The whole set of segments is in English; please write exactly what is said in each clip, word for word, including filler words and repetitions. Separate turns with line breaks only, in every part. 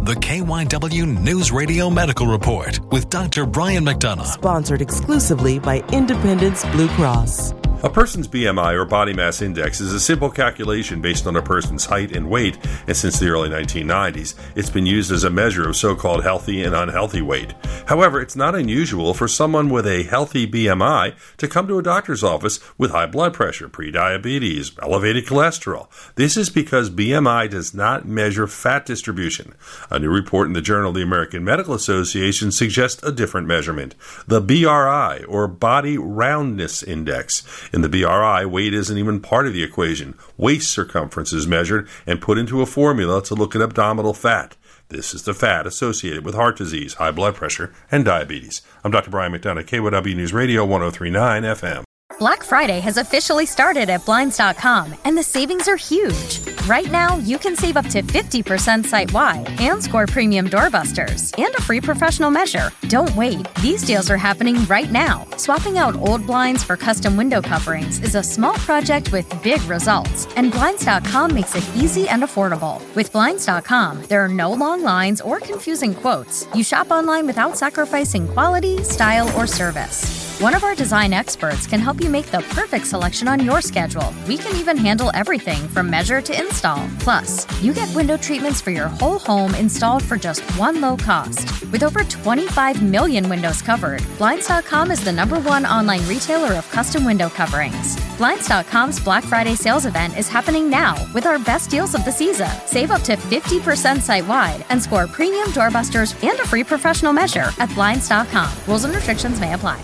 The K Y W News Radio Medical Report with Doctor Brian McDonough.
Sponsored exclusively by Independence Blue Cross.
A person's B M I, or body mass index, is a simple calculation based on a person's height and weight, and since the early nineteen nineties, it's been used as a measure of so-called healthy and unhealthy weight. However, it's not unusual for someone with a healthy B M I to come to a doctor's office with high blood pressure, prediabetes, elevated cholesterol. This is because B M I does not measure fat distribution. A new report in the Journal of the American Medical Association suggests a different measurement, the B R I, or Body Roundness Index. In the B R I, weight isn't even part of the equation. Waist circumference is measured and put into a formula to look at abdominal fat. This is the fat associated with heart disease, high blood pressure, and diabetes. I'm Doctor Brian McDonough, K Y W News Radio, one oh three point nine F M.
Black Friday has officially started at Blinds dot com, and the savings are huge. Right now, you can save up to fifty percent site-wide and score premium doorbusters and a free professional measure. Don't wait. These deals are happening right now. Swapping out old blinds for custom window coverings is a small project with big results, and Blinds dot com makes it easy and affordable. With Blinds dot com, there are no long lines or confusing quotes. You shop online without sacrificing quality, style, or service. One of our design experts can help you make the perfect selection on your schedule. We can even handle everything from measure to install. Plus, you get window treatments for your whole home installed for just one low cost. With over twenty-five million windows covered, Blinds dot com is the number one online retailer of custom window coverings. Blinds dot com's Black Friday sales event is happening now with our best deals of the season. Save up to fifty percent site-wide and score premium doorbusters and a free professional measure at Blinds dot com. Rules and restrictions may apply.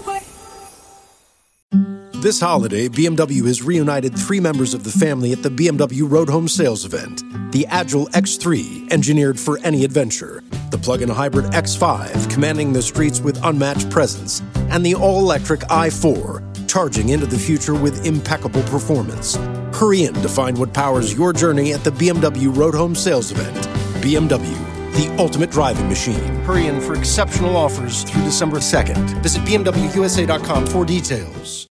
This holiday, B M W has reunited three members of the family at the B M W Road Home Sales Event. The Agile X three, engineered for any adventure. The plug-in hybrid X five, commanding the streets with unmatched presence. And the all-electric i four, charging into the future with impeccable performance. Hurry in to find what powers your journey at the B M W Road Home Sales Event. B M W, the ultimate driving machine. Hurry in for exceptional offers through December second. Visit B M W U S A dot com for details.